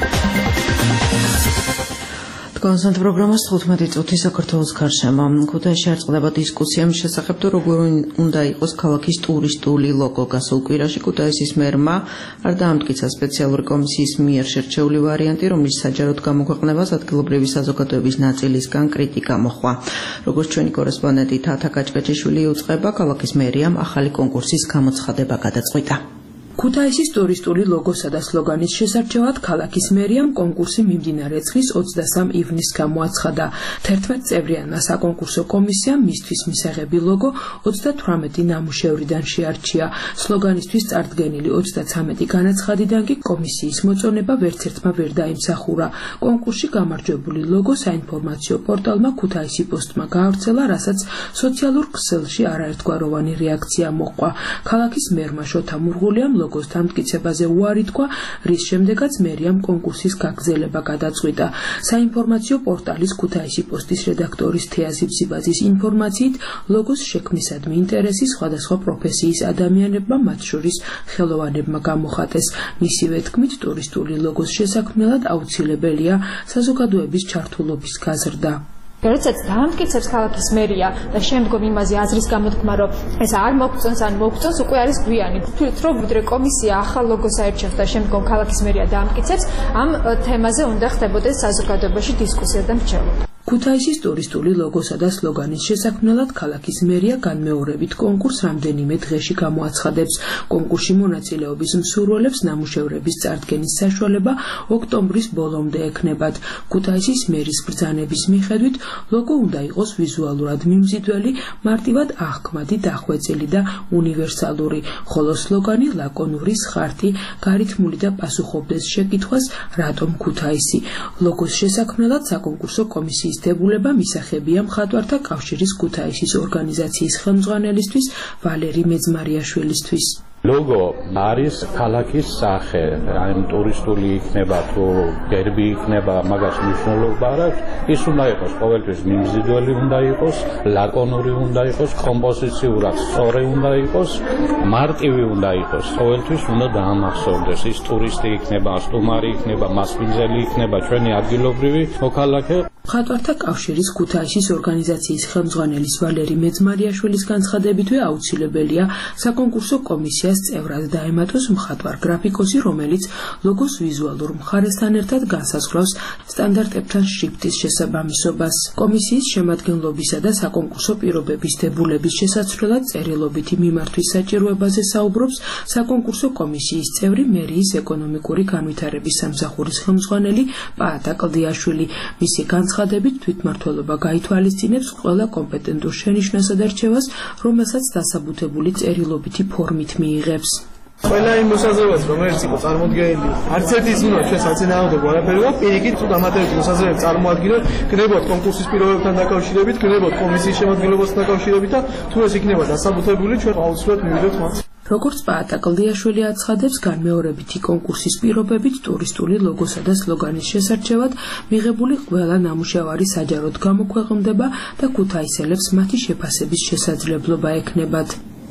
Speaker 9: კონსტანტ პროგრამას თხუთმეტი წუთი საქართველოს გარშემო. ქუთაისში არწყდება დისკუსია მის შესახებ, თუ როგორ უნდა იყოს ქალაქის ტურისტული ლოგო. გასულ კვირაში ქუთაისის მერმა არ დაამტკიცა სპეციალური კომისიის მიერ შერჩეული ვარიანტი, რომლის საჯაროდ გამოქვეყნებას ადგილობრივი საზოგადოების ნაწილისგან კრიტიკა მოჰყვა. როგორც ჩვენი კორესპონდენტი თათა კაჭკაჭიშვილი იუწყება, ქალაქის მერიამ ახალი კონკურსის გამოცხადება გადაწყვიტა.
Speaker 16: ქუთაისის ტურისტული ლოგოსა და სლოგანის შესარჩევად ქალაქის მერიამ კონკურსი მიმდინარე წლის ოცდასამ ივნისს გამოაცხადა. თერთმეტ წევრიანმა საკონკურსო კომისიამ მისთვის მისაღები ლოგო ოცდათვრამეტი ნამუშევრიდან შეარჩია. სლოგანისთვის წარდგენილი ოცდაცამეტი განაცხადიდან კი კომისიის მოწონება ვერცერთმა ვერ დაიმსახურა. კონკურსში გამარჯვებული ლოგო საინფორმაციო პორტალმა ქუთაისი პოსტმა გაავრცელა, რასაც სოციალურ ქსელში არაერთგვაროვანი რეაქცია მოჰყვა. ქალაქის მერმა შოთა მურღულიამ ლოგოს დამტკიცებაზე უარი თქვა, რის შემდეგაც მერიამ კონკურსის გაგრძელება გადაწყვიტა. საინფორმაციო პორტალის ქუთაისი პოსტის რედაქტორის თეაზი ბზიბაძის ინფორმაციით, ლოგოს შექმნისადმი ინტერესი სხვადასხვა პროფესიის ადამიანებმა, მათ შორის ხელოვანებმა გამოხატეს. მისივე თქმით, ტურისტული ლოგოს შესაქმნელად აუცილებელია საზოგადოების ჩართულობის გაზრდა.
Speaker 17: როდესაც დაამტკიცებს ქალაქის მერია და შემდგომ იმაზე აზრის გამოთქმა, რომ ეს არ მოგწონს ან მოგწონს, უკვე არის გვიანი. თვით რომ ვიდრე კომისია ახალ ლოგოს აირჩევს და შემდგომ ქალაქის მერია დაამტკიცებს, ამ თემაზე უნდა ხდებოდეს საზოგადოებაში დისკუსია და მრჩევლობა.
Speaker 16: ქუთაისის ტურისტული ლოგოსა და სლოგანის შესაქმნელად ქალაქის მერია განმეორებით კონკურსს რამდენიმე დღეში გამოაცხადებს. კონკურსში მონაწილეობის მსურველებს ნამუშევრების წარდგენის საშუალება ოქტომბრის ბოლომდე ექნებათ. ქუთაისის მერის ბრძანების მიხედვით ლოგო უნდა იყოს ვიზუალურად მიმზიდველი, მარტივად აღქმადი, დახვეწილი და უნივერსალური, ხოლო სლოგანი ლაკონური, სხარტი, გარითმული და პასუხობდეს შეკითხვას რატომ ქუთაისი. ლოგოს შესაქმნელად საკონკურსო კომისიის დებულება მისახებია მხატვართა კავშირის ქუთაისის ორგანიზაციის ხელმძღვანელისთვის ვალერი მეძმარიაშვილისთვის.
Speaker 18: ლოგო არის ქალაქის სახე, აი ტურისტული იქნება თუ გერბი იქნება, მაგას მნიშვნელობა არ აქვს. ის უნდა იყოს ყოველთვის მიმზიდველი, უნდა იყოს ლაკონური, უნდა იყოს კომპოზიციურად სწორი, უნდა იყოს მარტივი, უნდა იყოს. ყოველთვის უნდა დაამახსოვრდეს ის ტურისტი იქნება, სტუმარი იქნება, მასპინძელი იქნება, ჩვენი ადგილობრივი მოქალაქე.
Speaker 16: მხატვართა კავშირის ქუთაისის ორგანიზაციის ხელმძღვანელის ვალერი მეძმარიაშვილის განცხადებითვე აუცილებელია საკონკურსო კომისიას წევრად დაემატოს მხატვარ გრაფიკოსი, რომელიც ლოგოს ვიზუალურ მხარესთან ერთად განსაზღვრავს სტანდარტებთან შრიფტის შესაბამისობას. კომისიის შემადგენლობისა და საკონკურსო პირობების დებულების შესაცვლელად წერილობითი მიმართვის საჭიროებაზე საუბრობს საკონკურსო კომისიის წევრი მერიის ეკონომიკური განვითარების სამსახურის ხელმძღვანელი პაატა კლდიაშვილი. მისი განცხადებით თვითმმართველობა გაითვალისწინებს ყველა კომპეტენტურ შენიშვნასა და რჩევას, რომელსაც დასაბუთებული წერილობითი ფორმით მიიღებს.
Speaker 19: ყველა იმ მოსაზრებას, რომელიც იყო წარმოდგენილი, არც ერთი ის უნდა ჩვენ საწინააღმდეგო არაფერი ვარ, პირიქით თუ დამატებითი მოსაზრებები წარმოადგინოთ, გნებოთ კონკურსის პირობებთან დაკავშირებით, გნებოთ კომისიის შემადგენლობასთან დაკავშირებით და თუ ეს იქნება დასაბუთებული, ჩვენ აუცილებლად მივიდოთ მათ.
Speaker 16: როგორც პაატა კლდიაშვილი აცხადებს, განმეორებითი კონკურსის პირობებით ტურისტული ლოგოსა და სლოგანის შესარჩევად მიღებული ყველა ნამუშევარი საჯაროდ გამოქვეყნდება და ქუთაისელებს მათი შეფასების შესაძლებლობა ექნებათ.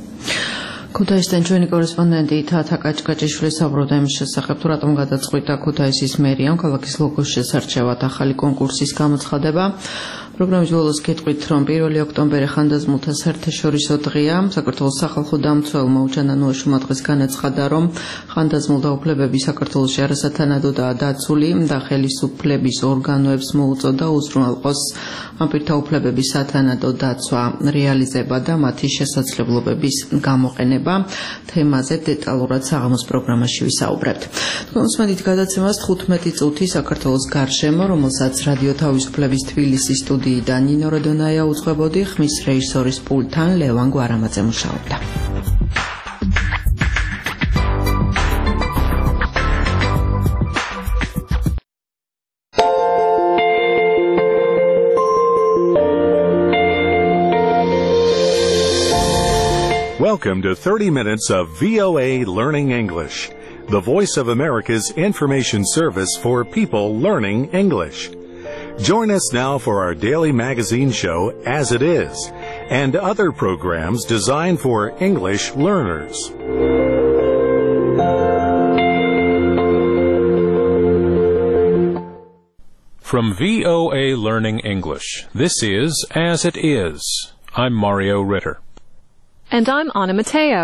Speaker 9: ქუთაისიდან ჩვენი კორესპონდენტი თათა კაჭკაჭიშვილი საუბრობდა იმის შესახებ, თუ რატომ გადაწყვიტა ქუთაისის მერიამ ქალაქის ლოგოს შესარჩევად ახალი კონკურსის გამოცხადება. პროგრამის ბოლოს გეტყვით, რომ პირველი ოქტომბერი ხანდაზმულთა საერთაშორისო დღეა. საქართველოს სახალხო დამცველმა უჯანანუაშუმა დღეს განაცხადა, რომ ხანდაზმულთა უფლებები საქართველოში არასათანადოდაა დაცული და ხელისუფლების ორგანოებს მოუწოდა უზრუნველყოს ამ პირთა უფლებების სათანადო დაცვა, რეალიზება და მათი შესაძლებლობების გამოყენება. თემაზე დეტალურად საღამოს პროგრამაში ვისაუბრებთ. თქვენ უსმენთ გადაცემას თხუთმეტი წუთი საქართველოს გარშემო, რომელსაც რადიო თავისუფლების თბილისის სტუდიიდან ნინო როდონაია უძღვებოდი, ხმის რეჟისორის პულტთან ლევან გვარამაძე მუშაობდა.
Speaker 20: Welcome to thirty minutes of V O A Learning English, the Voice of America's information service for people learning English. Join us now for our daily magazine show, As It Is, and other programs designed for English learners.
Speaker 21: From V O A Learning English, this is As It Is. I'm Mario Ritter.
Speaker 22: And I'm Anna Mateo.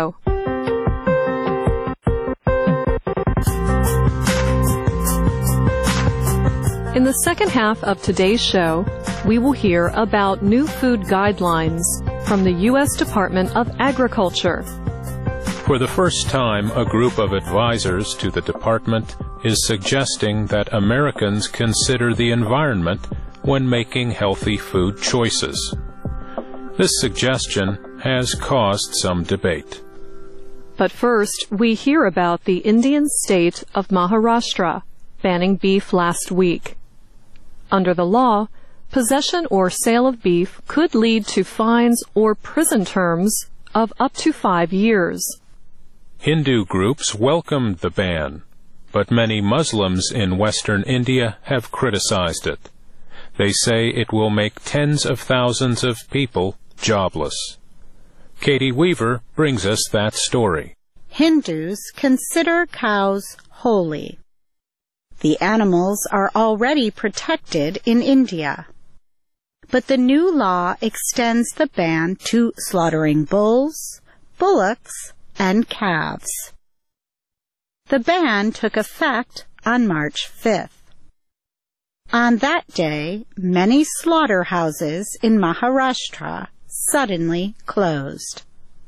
Speaker 22: In the second half of today's show, we will hear about new food guidelines from the U S Department of Agriculture.
Speaker 21: For the first time, a group of advisors to the department is suggesting that Americans consider the environment when making healthy food choices. This suggestion has caused some debate.
Speaker 22: But first, we hear about the Indian state of Maharashtra banning beef last week. Under the law, possession or sale of beef could lead to fines or prison terms of up to five years.
Speaker 21: Hindu groups welcomed the ban, but many Muslims in western India have criticized it. They say it will make tens of thousands of people jobless. Katie Weaver brings us that story.
Speaker 23: Hindus consider cows holy. The animals are already protected in India. but the new law extends the ban to slaughtering bulls, bullocks, and calves. The ban took effect on March fifth. On that day, many slaughterhouses in Maharashtra suddenly closed.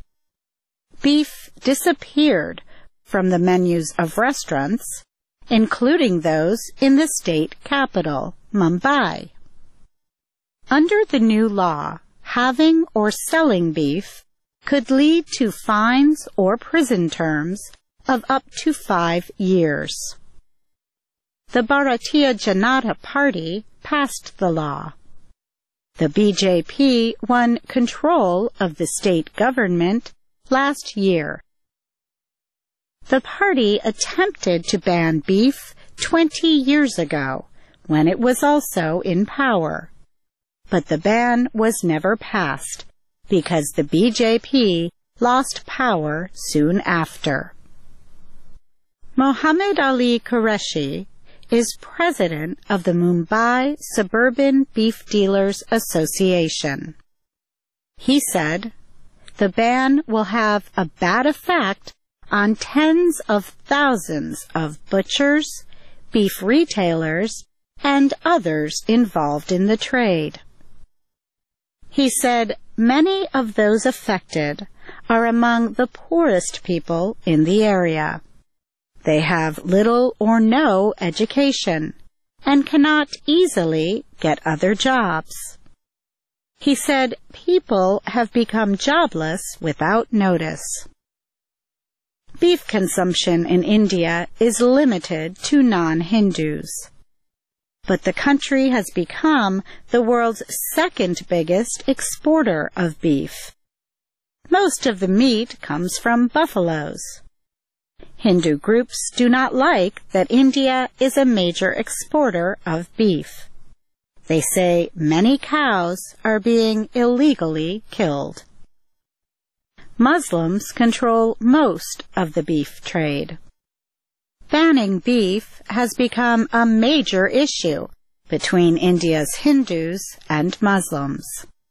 Speaker 23: Beef disappeared from the menus of restaurants, including those in the state capital, Mumbai. Under the new law, having or selling beef could lead to fines or prison terms of up to five years. The Bharatiya Janata Party passed the law. The B J P won control of the state government last year. The party attempted to ban beef twenty years ago, when it was also in power. But the ban was never passed, because the B J P lost power soon after. Mohammed Ali Qureshi is president of the Mumbai Suburban Beef Dealers Association. He said, "The ban will have a bad effect on tens of thousands of butchers, beef retailers, and others involved in the trade." He said, "Many of those affected are among the poorest people in the area. They have little or no education and cannot easily get other jobs." He said, "People have become jobless without notice." Beef consumption in India is limited to non-Hindus. But the country has become the world's second biggest exporter of beef. Most of the meat comes from buffaloes. Hindu groups do not like that India is a major exporter of beef. They say many cows are being illegally killed. Muslims control most of the beef trade. Banning beef has become a major issue between India's Hindus and Muslims.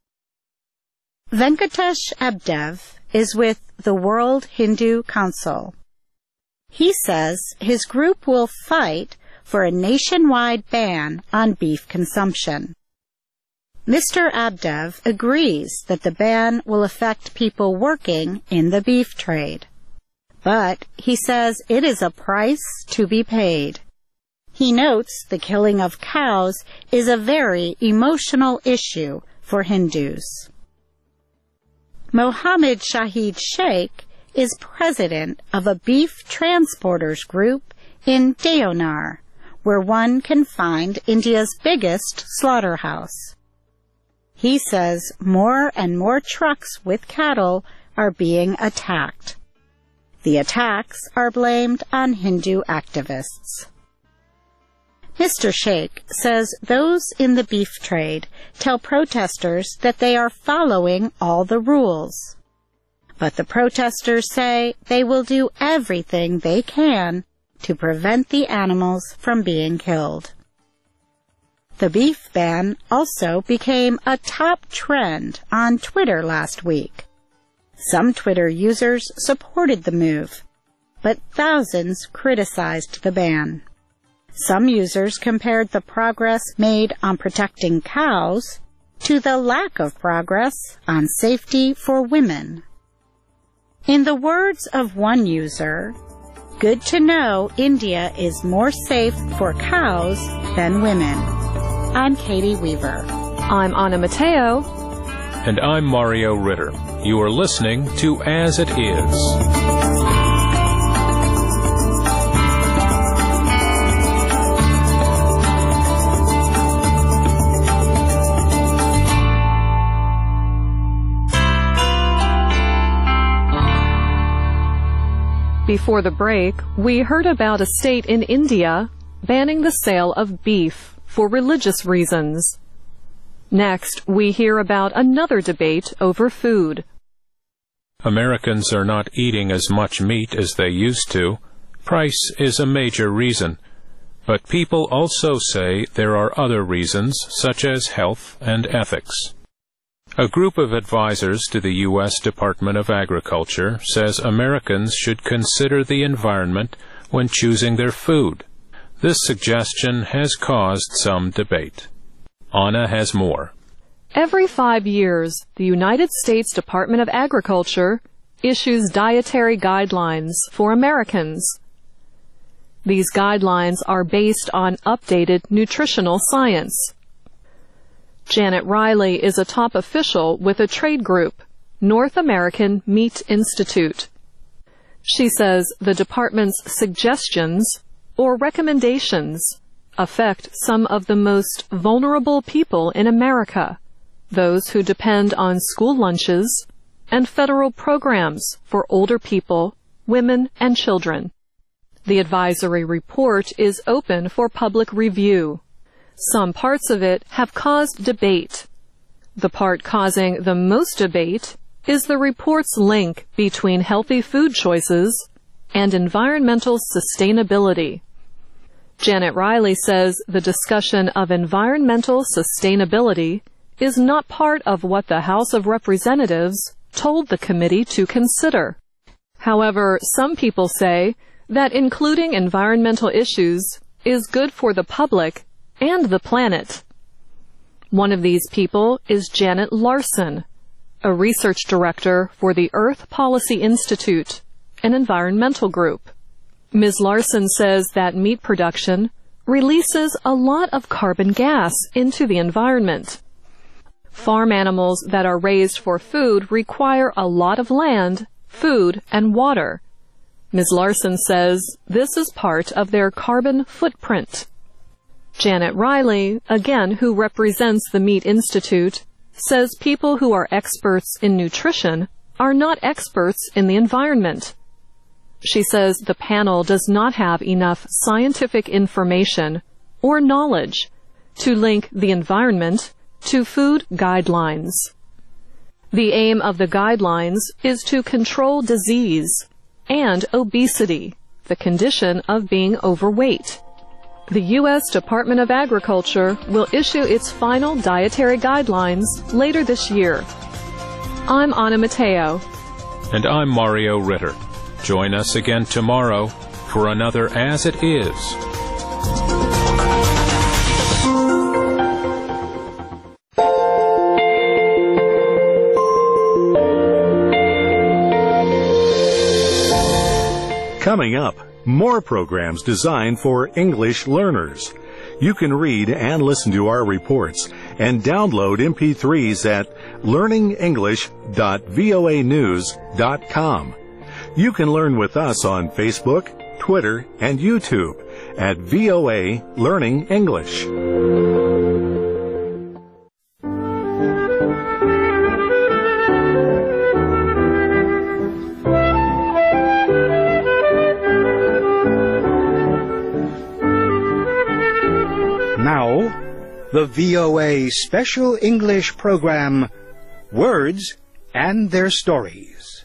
Speaker 23: Venkatesh Abdev is with the World Hindu Council. He says his group will fight for a nationwide ban on beef consumption. Mister Abdev agrees that the ban will affect people working in the beef trade. But he says it is a price to be paid. He notes the killing of cows is a very emotional issue for Hindus. Mohammed Shahid Sheikh is president of a beef transporters group in Deonar, where one can find India's biggest slaughterhouse. He says more and more trucks with cattle are being attacked. The attacks are blamed on Hindu activists. Mister Sheikh says those in the beef trade tell protesters that they are following all the rules. But the protesters say they will do everything they can to prevent the animals from being killed. The beef ban also became a top trend on Twitter last week. Some Twitter users supported the move, but thousands criticized the ban. Some users compared the progress made on protecting cows to the lack of progress on safety for women. In the words of one user, "Good to know India is more safe for cows than women." I'm Katie Weaver.
Speaker 22: I'm Anna Mateo.
Speaker 21: And I'm Mario Ritter. You are listening to As It Is.
Speaker 22: Before the break, we heard about a state in India banning the sale of beef for religious reasons. Next, we hear about another debate over food.
Speaker 21: Americans are not eating as much meat as they used to. Price is a major reason. But people also say there are other reasons, such as health and ethics. A group of advisors to the U S Department of Agriculture says Americans should consider the environment when choosing their food. This suggestion has caused some debate. Anna has more.
Speaker 22: Every five years, the United States Department of Agriculture issues dietary guidelines for Americans. These guidelines are based on updated nutritional science. Janet Riley is a top official with a trade group, North American Meat Institute. She says the department's suggestions or recommendations affect some of the most vulnerable people in America, those who depend on school lunches and federal programs for older people, women, and children. The advisory report is open for public review. Some parts of it have caused debate. The part causing the most debate is the report's link between healthy food choices and environmental sustainability. Janet Riley says the discussion of environmental sustainability is not part of what the House of Representatives told the committee to consider. However, some people say that including environmental issues is good for the public and the planet. One of these people is Janet Larson, a research director for the Earth Policy Institute, an environmental group. Miz Larson says that meat production releases a lot of carbon gas into the environment. Farm animals that are raised for food require a lot of land, food, and water. Miz Larson says this is part of their carbon footprint. Janet Riley, again who represents the Meat Institute, says people who are experts in nutrition are not experts in the environment. She says the panel does not have enough scientific information or knowledge to link the environment to food guidelines. The aim of the guidelines is to control disease and obesity, the condition of being overweight. The U S Department of Agriculture will issue its final dietary guidelines later this year. I'm Anna Mateo.
Speaker 21: And I'm Mario Ritter. Join us again tomorrow for another As It Is.
Speaker 20: Coming up, more programs designed for English learners. You can read and listen to our reports and download M P threes at learning english dot voa news dot com. You can learn with us on Facebook, Twitter, and YouTube at V O A Learning English.
Speaker 2: Now, the V O A special English program, Words and Their Stories.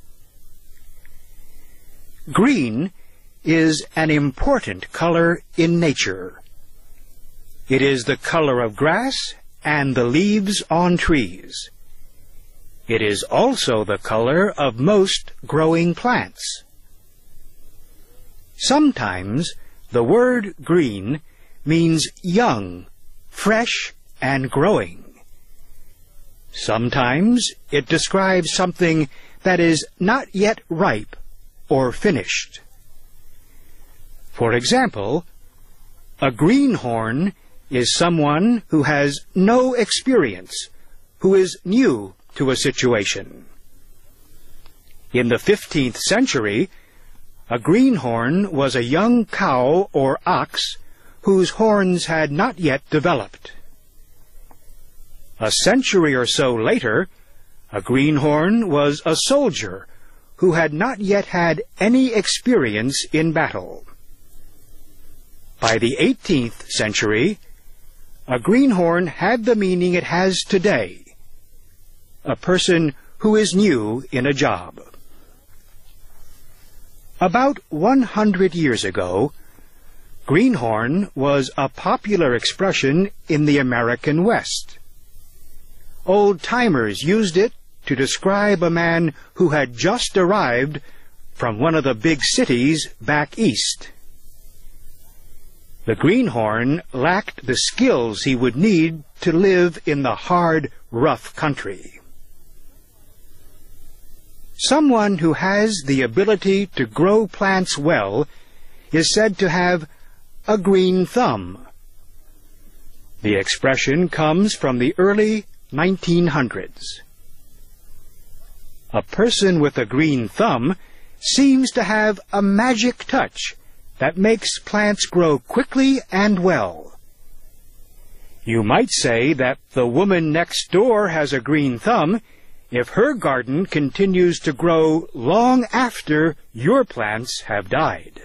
Speaker 2: Green is an important color in nature. It is the color of grass and the leaves on trees. It is also the color of most growing plants. Sometimes the word green means young, fresh, and growing. Sometimes it describes something that is not yet ripe or finished. For example, a greenhorn is someone who has no experience, who is new to a situation. In the fifteenth century, a greenhorn was a young cow or ox whose horns had not yet developed. A century or so later, a greenhorn was a soldier who had not yet had any experience in battle. By the eighteenth century, a greenhorn had the meaning it has today, a person who is new in a job. About one hundred years ago, Greenhorn was a popular expression in the American West. Old-timers used it to describe a man who had just arrived from one of the big cities back east. The greenhorn lacked the skills he would need to live in the hard, rough country. Someone who has the ability to grow plants well is said to have a green thumb. The expression comes from the early nineteen hundreds. A person with a green thumb seems to have a magic touch that makes plants grow quickly and well. You might say that the woman next door has a green thumb if her garden continues to grow long after your plants have died.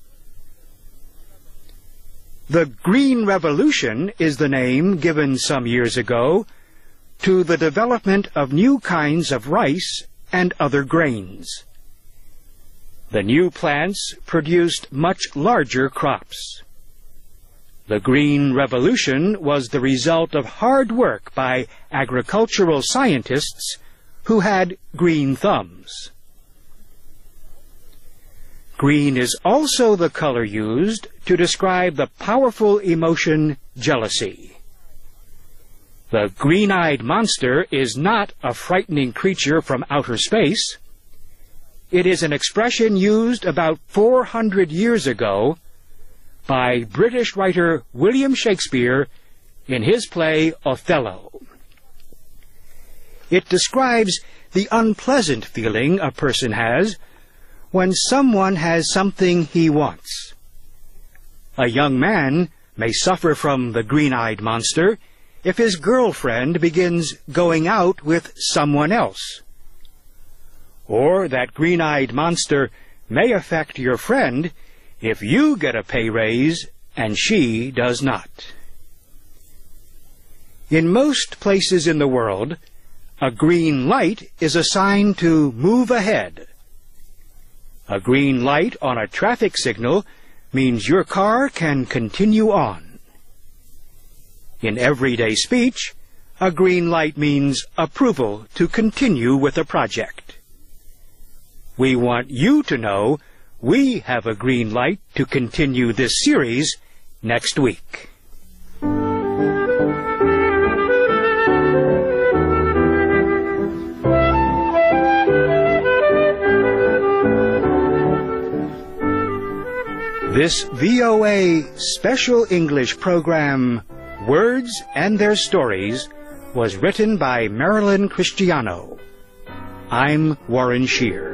Speaker 2: The Green Revolution is the name given some years ago to the development of new kinds of rice and other grains. The new plants produced much larger crops. The Green Revolution was the result of hard work by agricultural scientists who had green thumbs. Green is also the color used to describe the powerful emotion jealousy. The green-eyed monster is not a frightening creature from outer space. It is an expression used about four hundred years ago by British writer William Shakespeare in his play Othello. It describes the unpleasant feeling a person has when someone has something he wants. A young man may suffer from the green-eyed monster if his girlfriend begins going out with someone else. Or that green-eyed monster may affect your friend if you get a pay raise and she does not. In most places in the world, a green light is a sign to move ahead. A green light on a traffic signal means your car can continue on. In everyday speech, a green light means approval to continue with a project. We want you to know we have a green light to continue this series next week. This V O A Special English program, Words and Their Stories, was written by Marilyn Cristiano. I'm Warren Shear.